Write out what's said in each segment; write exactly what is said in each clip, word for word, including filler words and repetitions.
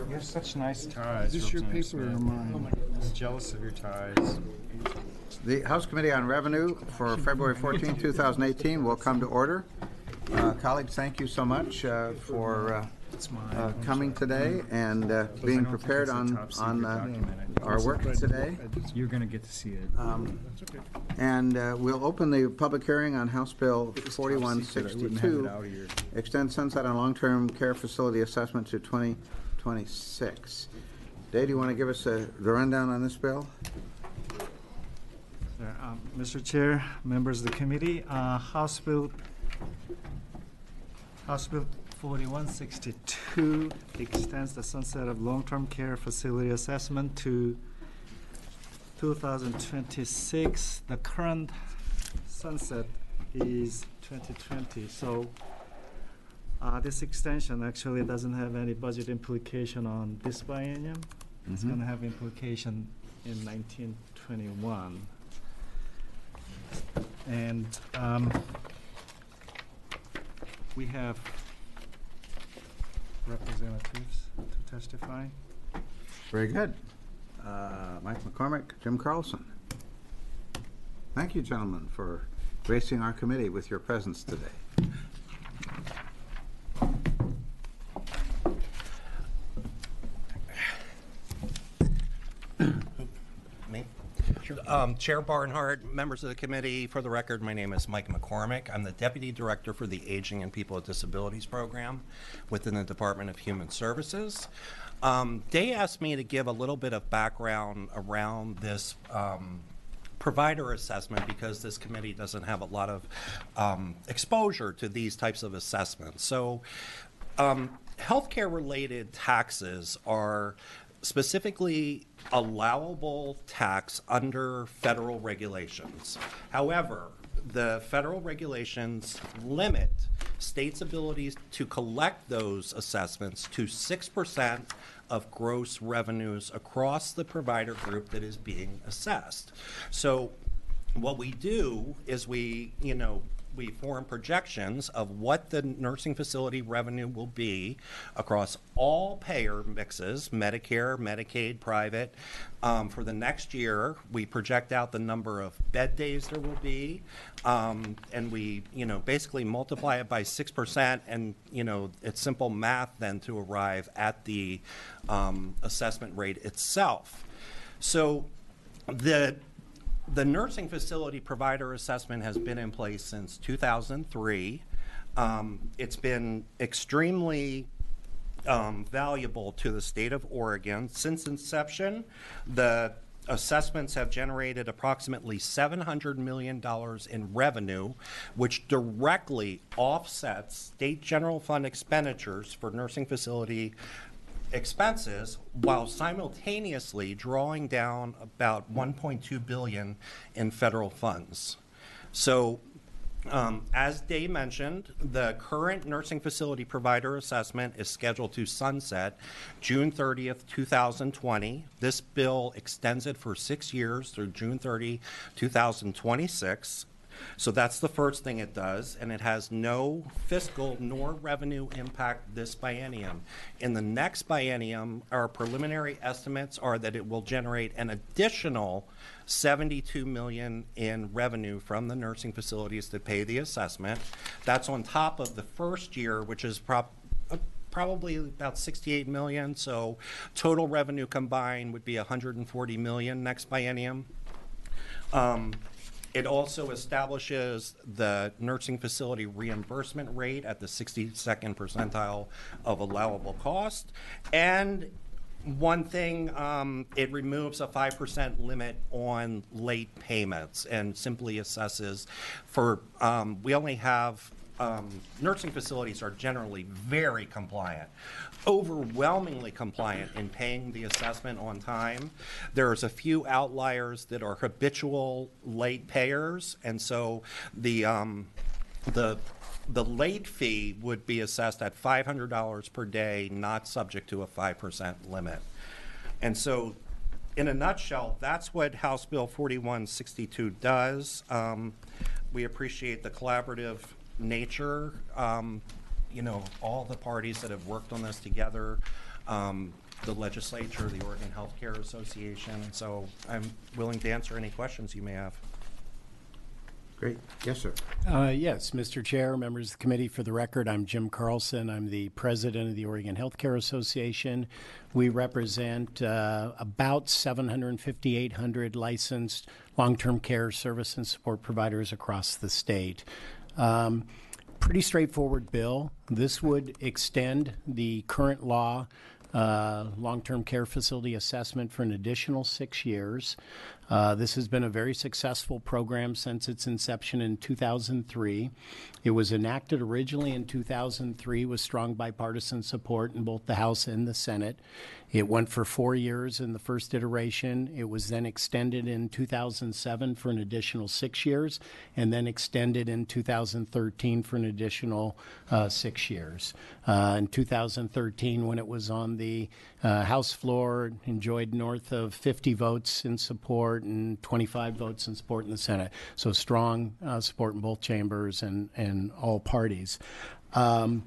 You have such nice ties. Is this your Representative paper or Smith. mine? I'm jealous of your ties. The House Committee on Revenue for February fourteenth, two thousand eighteen will come to order. Uh, colleagues, thank you so much uh, for uh, uh, coming today and uh, being prepared on, on uh, our work today. You're going to get to see it. Um, and uh, we'll open the public hearing on House Bill forty-one sixty-two, extend sunset on long-term care facility assessment to twenty twenty-six. Dave, do you want to give us a, the rundown on this bill? Sure. Um, Mister Chair, members of the committee, uh, House Bill House Bill forty-one sixty-two extends the sunset of long-term care facility assessment to two thousand twenty-six. The current sunset is twenty twenty. So uh, this extension actually doesn't have any budget implication on this biennium. Mm-hmm. It's going to have implication in nineteen twenty-one. And um, we have representatives to testify. Very good. Uh, Mike McCormick, Jim Carlson. Thank you, gentlemen, for gracing our committee with your presence today. Me? Sure. Um, Chair Barnhart, members of the committee, for the record, my name is Mike McCormick. I'm the Deputy Director for the Aging and People with Disabilities Program within the Department of Human Services. Um, Day asked me to give a little bit of background around this um, provider assessment because this committee doesn't have a lot of um, exposure to these types of assessments. So um, healthcare related taxes are specifically allowable tax under federal regulations. However, the federal regulations limit states' abilities to collect those assessments to six percent of gross revenues across the provider group that is being assessed. So what we do is we, you know, we form projections of what the nursing facility revenue will be across all payer mixes, Medicare, Medicaid, private. Um, for the next year, we project out the number of bed days there will be, um, and we, you know, basically multiply it by six percent, and, you know, it's simple math then to arrive at the um, assessment rate itself. So the The nursing facility provider assessment has been in place since two thousand three. Um, it's been extremely um, valuable to the state of Oregon. Since inception, the assessments have generated approximately seven hundred million dollars in revenue, which directly offsets state general fund expenditures for nursing facility expenses while simultaneously drawing down about one point two billion dollars in federal funds. So um, as Day mentioned, the current nursing facility provider assessment is scheduled to sunset June thirtieth, two thousand twenty. This bill extends it for six years through June thirtieth, two thousand twenty-six. So that's the first thing it does, and it has no fiscal nor revenue impact this biennium. In the next biennium, our preliminary estimates are that it will generate an additional seventy-two million dollars in revenue from the nursing facilities that pay the assessment. That's on top of the first year, which is prop uh, probably about sixty-eight million dollars. So total revenue combined would be one hundred forty million dollars next biennium. Um, It also establishes the nursing facility reimbursement rate at the sixty-second percentile of allowable cost. And one thing, um, it removes a five percent limit on late payments and simply assesses for, um, we only have, um, nursing facilities are generally very compliant, overwhelmingly compliant in paying the assessment on time. There's a few outliers that are habitual late payers, and so the um, the the late fee would be assessed at five hundred dollars per day, not subject to a five percent limit. And so, in a nutshell, that's what House Bill forty-one sixty-two does. Um, we appreciate the collaborative nature. Um, you know, all the parties that have worked on this together. Um, the legislature, the Oregon Healthcare Association, and so I'm willing to answer any questions you may have. Great. Yes, sir. Uh, Yes, Mister Chair, members of the committee, for the record, I'm Jim Carlson. I'm the president of the Oregon Healthcare Association. We represent uh, about seven hundred fifty, eight hundred licensed long-term care service and support providers across the state. Um, pretty straightforward bill. This would extend the current law Uh, long-term care facility assessment for an additional six years. Uh, this has been a very successful program since its inception in two thousand three. It was enacted originally in two thousand three with strong bipartisan support in both the House and the Senate. It went for four years in the first iteration. It was then extended in two thousand seven for an additional six years, and then extended in two thousand thirteen for an additional uh, six years. Uh, in two thousand thirteen, when it was on the uh, House floor, enjoyed north of fifty votes in support and twenty-five votes in support in the Senate. So strong uh, support in both chambers and, and all parties. Um,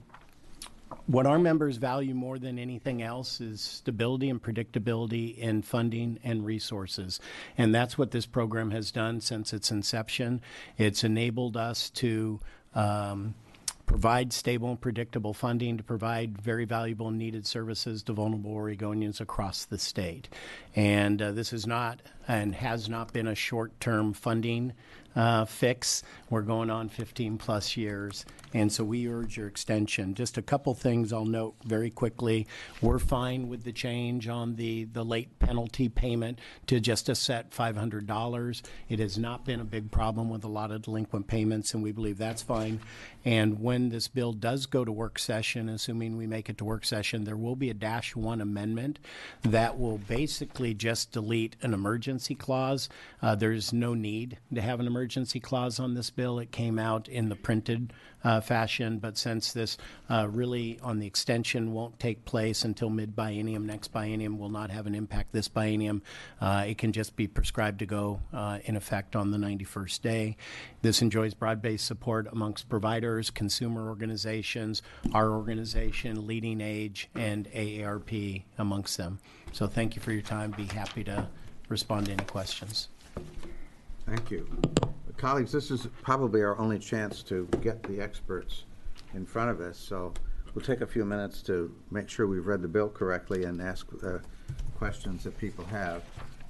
What our members value more than anything else is stability and predictability in funding and resources. And that's what this program has done since its inception. It's enabled us to um, provide stable and predictable funding to provide very valuable and needed services to vulnerable Oregonians across the state. And uh, this is not and has not been a short-term funding uh, fix. We're going on fifteen plus years, and so we urge your extension. Just a couple things I'll note very quickly. We're fine with the change on the, the late penalty payment to just a set five hundred dollars. It has not been a big problem with a lot of delinquent payments, and we believe that's fine. And when this bill does go to work session, assuming we make it to work session, there will be a dash one amendment that will basically just delete an emergency clause. Uh, there's no need to have an emergency clause on this bill. It came out in the printed uh, fashion, but since this uh, really on the extension won't take place until mid-biennium, next biennium will not have an impact this biennium, uh, it can just be prescribed to go uh, in effect on the ninety-first day. This enjoys broad-based support amongst providers, consumer organizations, our organization, Leading Age, and A A R P amongst them. So thank you for your time. Be happy to respond to any questions. Thank you. Colleagues, this is probably our only chance to get the experts in front of us, so we'll take a few minutes to make sure we've read the bill correctly and ask uh, questions that people have.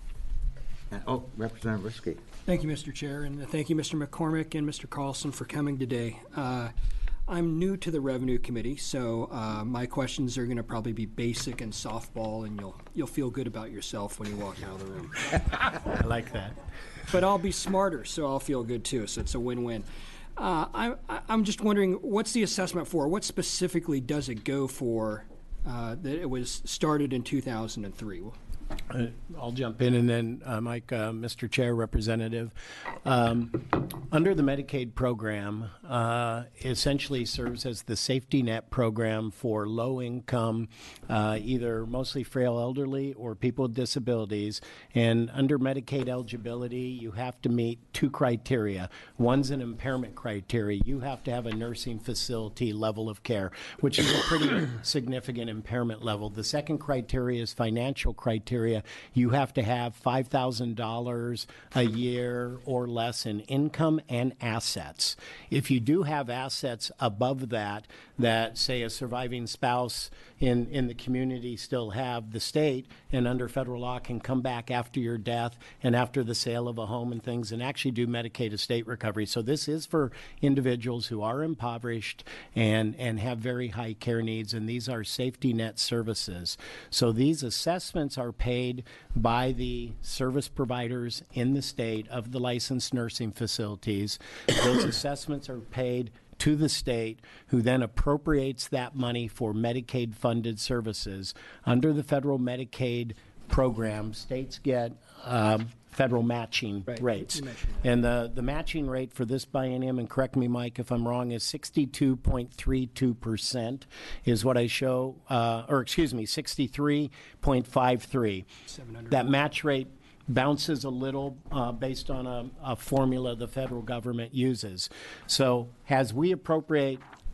And, oh, Representative Riskey. Thank you, Mister Chair, and thank you, Mister McCormick and Mister Carlson, for coming today. Uh, I'm new to the Revenue Committee, so uh, my questions are going to probably be basic and softball, and you'll you'll feel good about yourself when you walk out of the room. I like that. But I'll be smarter, so I'll feel good too. So it's a win-win. Uh, I, I'm just wondering, what's the assessment for? What specifically does it go for? Uh, that it was started in two thousand three. Uh, I'll jump in, and then uh, Mike, uh, Mister Chair, Representative. Um, under the Medicaid program, uh, essentially serves as the safety net program for low-income, uh, either mostly frail elderly or people with disabilities. And under Medicaid eligibility, you have to meet two criteria. One's an impairment criteria. You have to have a nursing facility level of care, which is a pretty significant impairment level. The second criteria is financial criteria. You have to have five thousand dollars a year or less in income and assets. If you do have assets above that, that say a surviving spouse in, in the community still have, the state and under federal law can come back after your death and after the sale of a home and things and actually do Medicaid estate recovery. So this is for individuals who are impoverished and, and have very high care needs, and these are safety net services. So these assessments are paid by the service providers in the state of the licensed nursing facilities. Those assessments are paid to the state, who then appropriates that money for Medicaid-funded services. Under the federal Medicaid program, states get um, federal matching Right. rates. You mentioned And the, the matching rate for this biennium, and correct me, Mike, if I'm wrong, is sixty-two point three two percent is what I show, uh, or excuse me, sixty-three point five three. seven hundred. That match rate bounces a little uh, based on a, a formula the federal government uses. So as we appropriate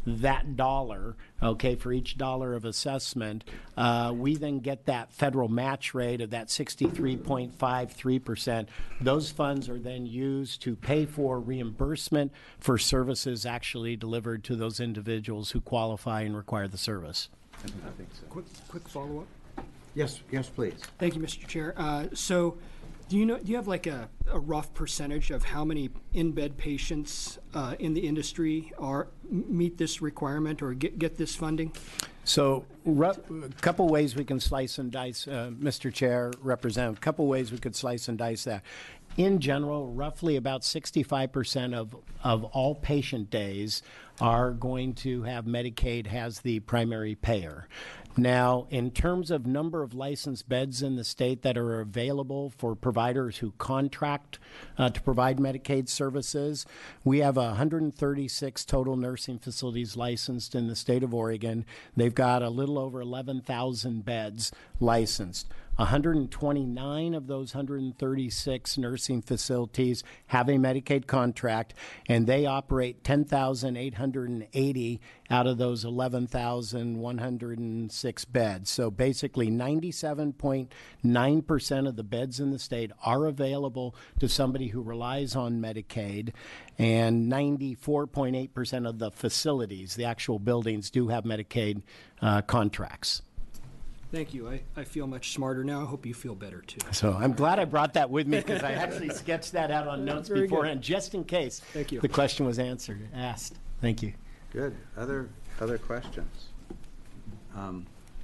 that dollar, okay, for each dollar of assessment, uh, we then get that federal match rate of that sixty-three point five three percent. Those funds are then used to pay for reimbursement for services actually delivered to those individuals who qualify and require the service. I think so. Quick, quick follow-up. Yes, yes, please. Thank you, Mister Chair. Uh, so, do you know? Do you have like a, a rough percentage of how many in-bed patients uh, in the industry are meet this requirement or get get this funding? So, a couple ways we can slice and dice, uh, Mister Chair, Representative. A couple ways we could slice and dice that. In general, roughly about sixty-five percent of of all patient days are going to have Medicaid as the primary payer. Now, in terms of number of licensed beds in the state that are available for providers who contract uh, to provide Medicaid services, we have one hundred thirty-six total nursing facilities licensed in the state of Oregon. They've got a little over eleven thousand beds licensed. one hundred twenty-nine of those one hundred thirty-six nursing facilities have a Medicaid contract, and they operate ten thousand eight hundred eighty out of those eleven thousand one hundred six beds. So basically ninety-seven point nine percent of the beds in the state are available to somebody who relies on Medicaid, and ninety-four point eight percent of the facilities, the actual buildings, do have Medicaid uh, contracts. Thank you. I, I feel much smarter now. I hope you feel better too. So I'm glad I brought that with me because I actually sketched that out on notes Very good. beforehand, just in case Thank you. the question was answered, asked. Thank you. Good. Other, other questions? Um,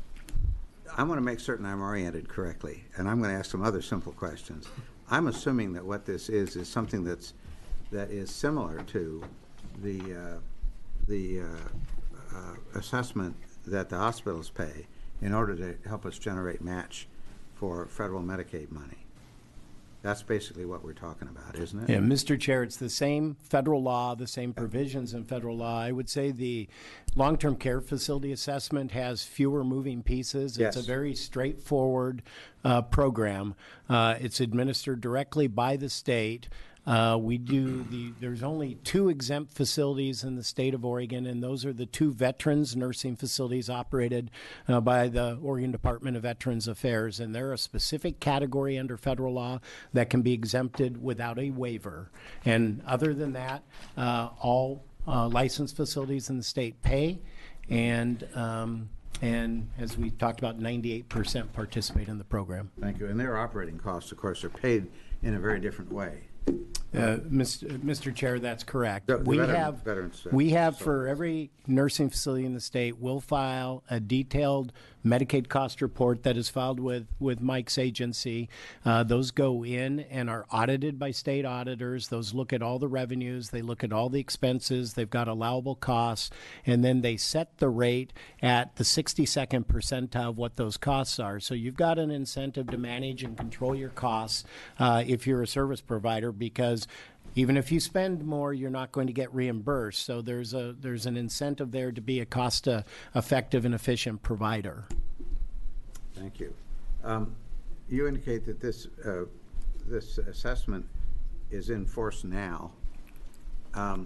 I want to make certain I'm oriented correctly, and I'm going to ask some other simple questions. I'm assuming that what this is is something that's that is similar to the uh, the uh, uh, assessment that the hospitals pay in order to help us generate match for federal Medicaid money. That's basically what we're talking about, isn't it? Yeah, Mister Chair, it's the same federal law, the same provisions in federal law. I would say the long-term care facility assessment has fewer moving pieces. Yes. It's a very straightforward uh, program. Uh, it's administered directly by the state. Uh, we do the, there's only two exempt facilities in the state of Oregon, and those are the two veterans nursing facilities operated uh, by the Oregon Department of Veterans Affairs. And they're a specific category under federal law that can be exempted without a waiver. And other than that, uh, all uh, licensed facilities in the state pay. And, um, and as we talked about, ninety-eight percent participate in the program. Thank you. And their operating costs, of course, are paid in a very different way. Uh, Mister Mister Chair, that's correct. The- the we veteran- have veterans, uh, we have sorry. for every nursing facility in the state, we'll file a detailed Medicaid cost report that is filed with with Mike's agency. Uh, those go in and are audited by state auditors. Those look at all the revenues, they look at all the expenses, they've got allowable costs, and then they set the rate at the sixty-second percentile of what those costs are. So you've got an incentive to manage and control your costs uh, if you're a service provider, because even if you spend more, you're not going to get reimbursed. So there's a there's an incentive there to be a cost-effective and efficient provider. Thank you. Um, you indicate that this uh, this assessment is in force now. Um,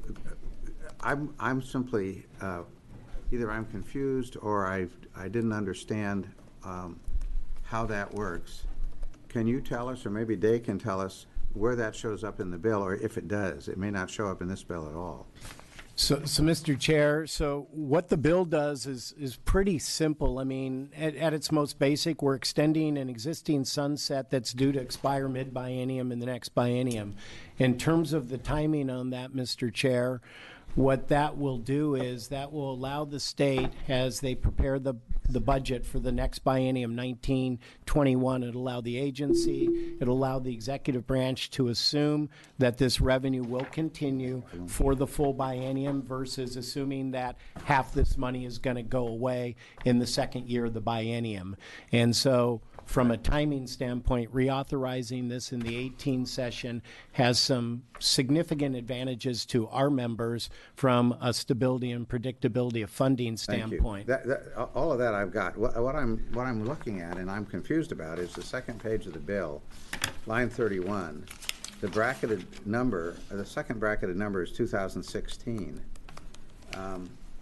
I'm I'm simply uh, either I'm confused or I I didn't understand um, how that works. Can you tell us, or maybe Dave can tell us, where that shows up in the bill, or if it does? It may not show up in this bill at all. So, so Mister Chair, so what the bill does is is pretty simple. I mean, at, at its most basic, we're extending an existing sunset that's due to expire mid-biennium in the next biennium. In terms of the timing on that, Mister Chair, what that will do is that will allow the state, as they prepare the the budget for the next biennium, nineteen twenty-one, it'll allow the agency, it'll allow the executive branch to assume that this revenue will continue for the full biennium versus assuming that half this money is going to go away in the second year of the biennium. And so from a timing standpoint, reauthorizing this in the eighteen session has some significant advantages to our members from a stability and predictability of funding Thank standpoint. you. That, that, all of that I've got. What, what I'm what I'm looking at and I'm confused about is the second page of the bill, line thirty-one. The bracketed number, uh, the second bracketed number is two thousand sixteen. Um,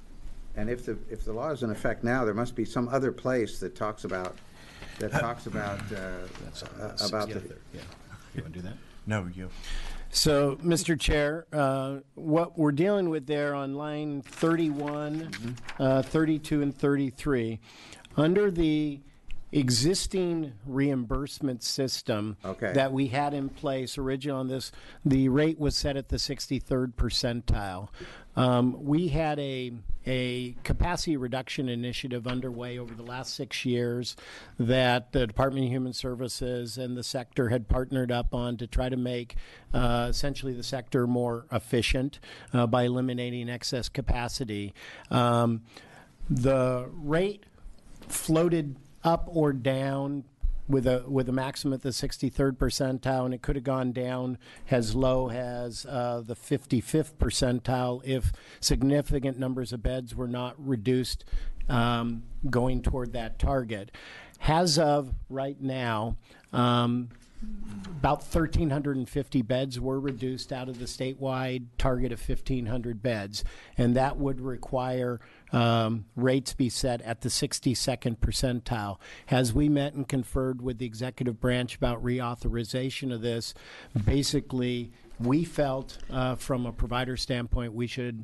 And if the, if the law is in effect now, there must be some other place that talks about, that talks about, uh, uh, about the, Yeah. You want to do that? No, you. So, Mister Chair, uh, what we're dealing with there on line thirty-one, uh, thirty-two, and thirty-three, under the existing reimbursement system Okay. that we had in place originally on this, the rate was set at the sixty-third percentile. Um, we had a a capacity reduction initiative underway over the last six years that the Department of Human Services and the sector had partnered up on to try to make uh, essentially the sector more efficient uh, by eliminating excess capacity. Um, the rate floated up or down with a with a maximum at the sixty-third percentile, and it could have gone down as low as uh, the fifty-fifth percentile if significant numbers of beds were not reduced um, going toward that target. As of right now, um, about one thousand three hundred fifty beds were reduced out of the statewide target of fifteen hundred beds, and that would require um, rates be set at the sixty-second percentile. As we met and conferred with the executive branch about reauthorization of this, basically we felt uh, from a provider standpoint we should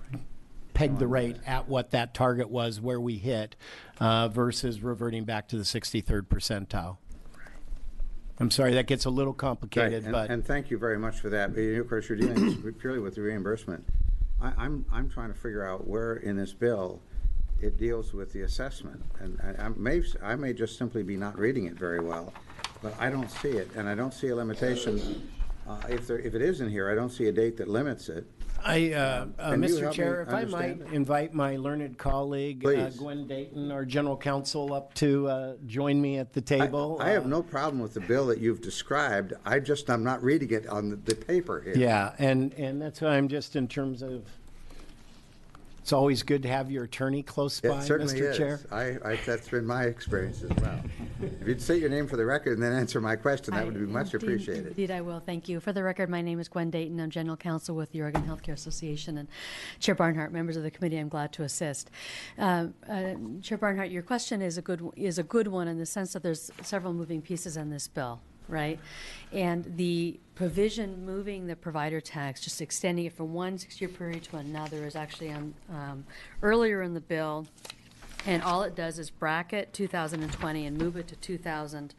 peg the rate at what that target was where we hit uh, versus reverting back to the sixty-third percentile. I'm sorry, that gets a little Right, complicated, and, but and thank you very much for that. But, you know, of course, you're dealing purely with the reimbursement. I, I'm, I'm trying to figure out where in this bill it deals with the assessment. And I, I may, I may just simply be not reading it very well, but I don't see it, and I don't see a limitation. Uh, if there, if it is in here, I don't see a date that limits it. I, uh, uh, Can you Mister help Chair, me if I might understand? invite my learned colleague, uh, Please. Gwen Dayton, our general counsel, up to uh, join me at the I, table. I have Uh, no problem with the bill that you've described. I just, I'm not reading it on the, the paper here. Yeah, and, and that's why I'm just in terms of, it's always good to have your attorney close by, It certainly Mister is. Chair. I, I, that's been my experience as well. If you'd say your name for the record and then answer my question, that would be I- much indeed- appreciated. Indeed, I will. Thank you. For the record, my name is Gwen Dayton. I'm General Counsel with the Oregon Healthcare Association. And Chair Barnhart, members of the committee, I'm glad to assist. Uh, uh, Chair Barnhart, your question is a good is a good one in the sense that there's several moving pieces in this bill, right? And the provision moving the provider tax, just extending it from one six-year period to another, is actually on um, earlier in the bill. And all it does is bracket two thousand twenty and move it to two thousand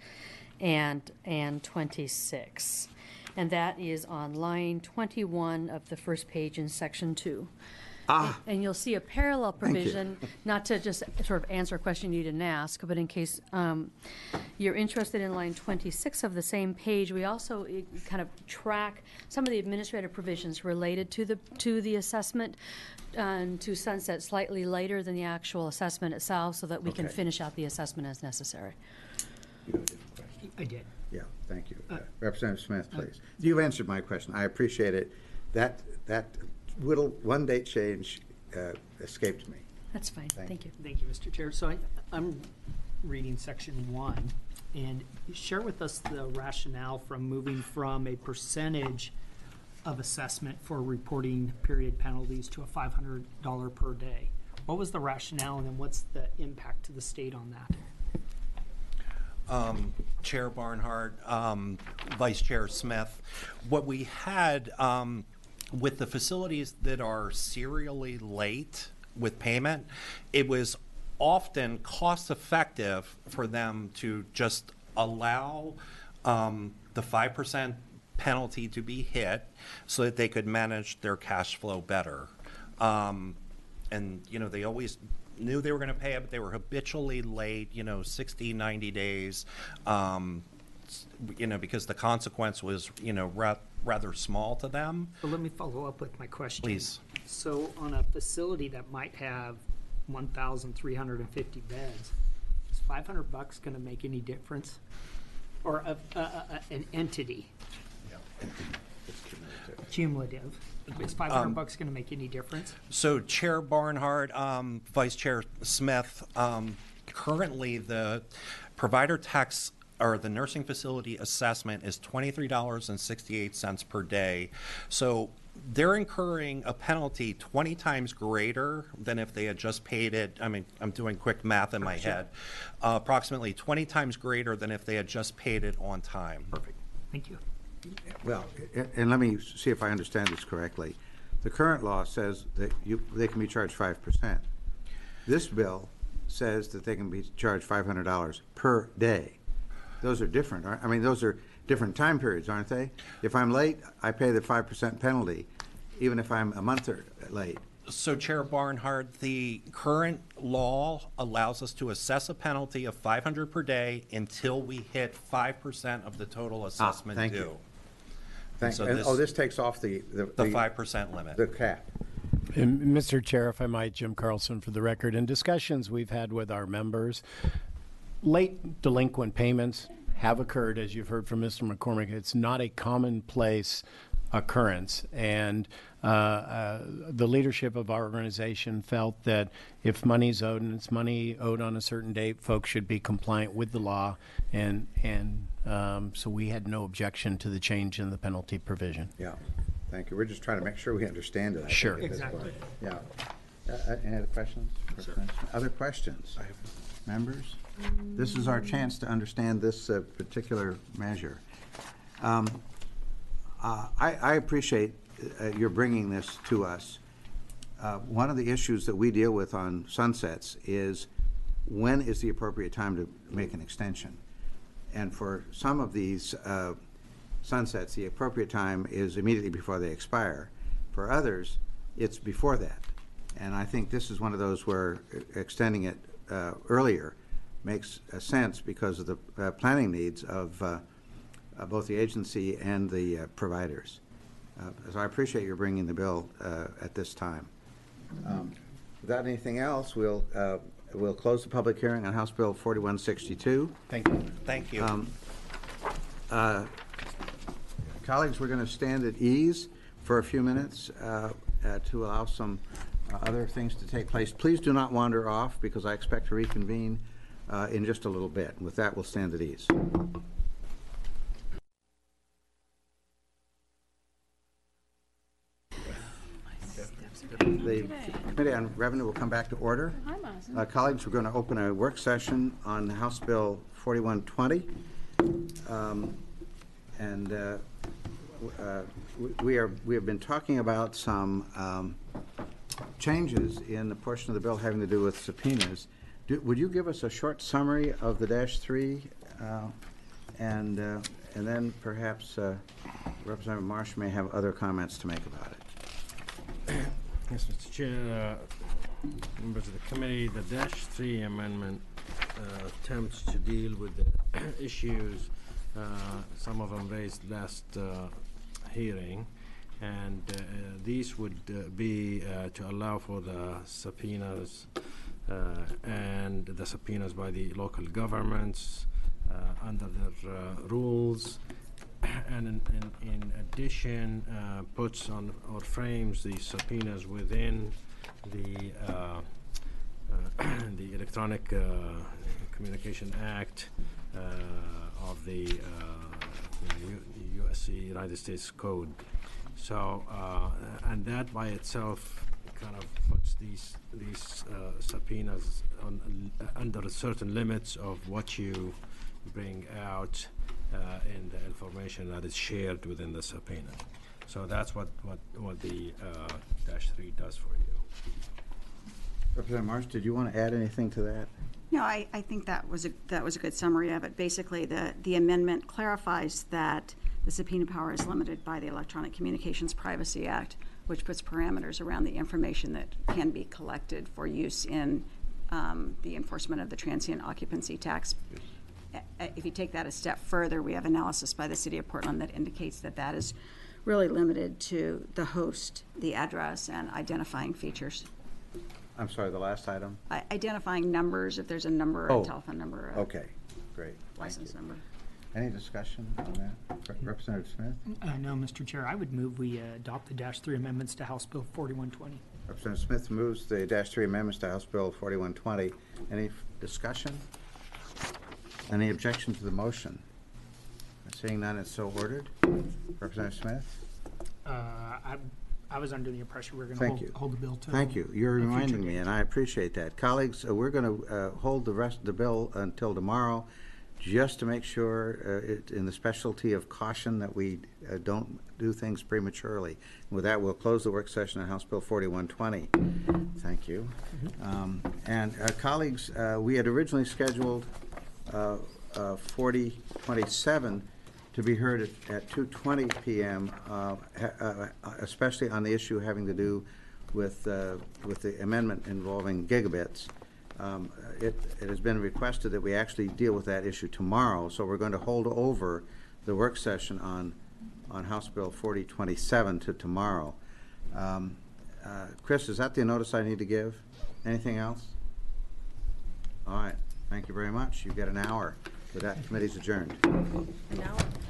twenty-six. And that is on line twenty-one of the first page in section two. Ah. And you'll see a parallel you. provision, not to just sort of answer a question you didn't ask, but in case um, you're interested in line twenty-six of the same page, we also eh, kind of track some of the administrative provisions related to the, to the assessment and to sunset slightly later than the actual assessment itself so that we can Okay. finish out the assessment as necessary. You have a different question. I did. Yeah, thank you. Uh, Representative Smith, please. You've answered my question. I appreciate it. That, that little one date change uh, escaped me. That's fine. Thank Thank you. Thank you, Mister Chair. So I, I'm reading section one, and share with us the rationale from moving from a percentage of assessment for reporting period penalties to a five hundred dollars per day. What was the rationale, and then what's the impact to the state on that? um, Chair Barnhart, um, Vice Chair Smith, what we had um, with the facilities that are serially late with payment, it was often cost effective for them to just allow um, the five percent penalty to be hit so that they could manage their cash flow better. Um, and, you know, they always knew they were going to pay it, but they were habitually late, you know, sixty, ninety days, um, s- you know, because the consequence was, you know, ra- rather small to them. But let me follow up with my question. Please. So on a facility that might have one thousand three hundred fifty beds, is five hundred bucks going to make any difference? Or a, a, a, an entity? Cumulative. Is five hundred bucks going to make any difference? So Chair Barnhart, um, Vice Chair Smith, um, currently the provider tax or the nursing facility assessment is twenty-three dollars and sixty-eight cents per day. So they're incurring a penalty twenty times greater than if they had just paid it. I mean, I'm doing quick math in my head. Uh, approximately twenty times greater than if they had just paid it on time. Perfect. Thank you. Well, a- and let me see if I understand this correctly. The current law says that you, they can be charged five percent. This bill says that they can be charged five hundred dollars per day. Those are different, aren't, I mean, those are different time periods, aren't they? If I'm late, I pay the five percent penalty, even if I'm a month or late. So, Chair Barnhart, the current law allows us to assess a penalty of five hundred per day until we hit five percent of the total assessment thank due. you. Thank, so and- this- oh, this takes off the, the. The five percent limit. The cap. And Mister Chair, if I might, Jim Carlson for the record. In discussions we've had with our members, late delinquent payments have occurred, as you've heard from Mister McCormick. It's not a commonplace occurrence. And uh, uh, the leadership of our organization felt that if money's owed and it's money owed on a certain date, folks should be compliant with the law. And, and um, so we had no objection to the change in the penalty provision. Yeah, thank you. We're just trying to make sure we understand it. I think, Sure. at this Exactly. point. Yeah. Uh, uh, Any other questions? Other questions? Members? This is our chance to understand this uh, particular measure. Um, uh, I, I appreciate uh, your bringing this to us. Uh, One of the issues that we deal with on sunsets is when is the appropriate time to make an extension? And for some of these uh, sunsets, the appropriate time is immediately before they expire. For others, it's before that. And I think this is one of those where extending it uh, earlier makes uh, sense because of the uh, planning needs of uh, uh, both the agency and the uh, providers. Uh, So I appreciate your bringing the bill uh, at this time. Um, Without anything else, we'll, uh, we'll close the public hearing on House Bill forty-one sixty-two. Thank you. Thank you. Um, uh, Colleagues, we're going to stand at ease for a few minutes uh, uh, to allow some uh, other things to take place. Please do not wander off because I expect to reconvene uh, in just a little bit. With that, we'll stand at ease. The Committee on Revenue will come back to order. Uh, Colleagues, we're going to open a work session on House Bill forty-one twenty. Um, And uh, w- uh, w- we are, we have been talking about some um, changes in the portion of the bill having to do with subpoenas. Do- Would you give us a short summary of the dash three? uh, And, uh, and then perhaps uh, Representative Marsh may have other comments to make about it. Yes, Mister Chair, uh, members of the committee, the dash three amendment uh, attempts to deal with the issues, uh, some of them raised last uh, hearing, and uh, these would uh, be uh, to allow for the subpoenas uh, and the subpoenas by the local governments uh, under their uh, rules, and in, in, in addition uh, puts on or frames the subpoenas within the uh, uh, the Electronic uh, Communication Act uh, of the uh, U- U.S.C. United States Code. So uh, and that by itself kind of puts these these uh, subpoenas on, uh, under certain limits of what you bring out uh, in the information that is shared within the subpoena. So that's what, what, what the uh, dash three does for you. Representative Marsh, did you want to add anything to that? No, I, I think that was a, that was a good summary of it. Basically, the, the amendment clarifies that the subpoena power is limited by the Electronic Communications Privacy Act, which puts parameters around the information that can be collected for use in um, the enforcement of the transient occupancy tax. A- If you take that a step further, we have analysis by the City of Portland that indicates that that is really limited to the host, the address, and identifying features. I'm sorry, the last item? I- Identifying numbers, if there's a number, Oh, a telephone number, a Okay, great. Thank license you. number. Any discussion on that? Re- Representative Smith? Uh, no, Mister Chair, I would move we uh, adopt the dash three amendments to House Bill forty-one twenty. Representative Smith moves the dash three amendments to House Bill forty-one twenty. Any f- discussion? Any objection to the motion? Seeing none, it's so ordered. Representative Smith? Uh, I I was under the impression we were going Thank to you. hold, hold the bill till. Thank you. You're a future reminding me, date. and I appreciate that. Colleagues, uh, we're going to uh, hold the rest of the bill until tomorrow, just to make sure, uh, it, in the specialty of caution, that we uh, don't do things prematurely. With that, we'll close the work session on House Bill forty-one twenty. Thank you. Um, and uh, colleagues, uh, we had originally scheduled uh, uh, forty twenty-seven to be heard at, at two twenty p m, uh, ha- uh, especially on the issue having to do with, uh, with the amendment involving gigabits. Um, it, it has been requested that we actually deal with that issue tomorrow, so we're going to hold over the work session on, on House Bill forty twenty-seven to tomorrow. Um, uh, Chris, is that the notice I need to give? Anything else? All right, thank you very much. You've got an hour. With that, committee's adjourned. An hour.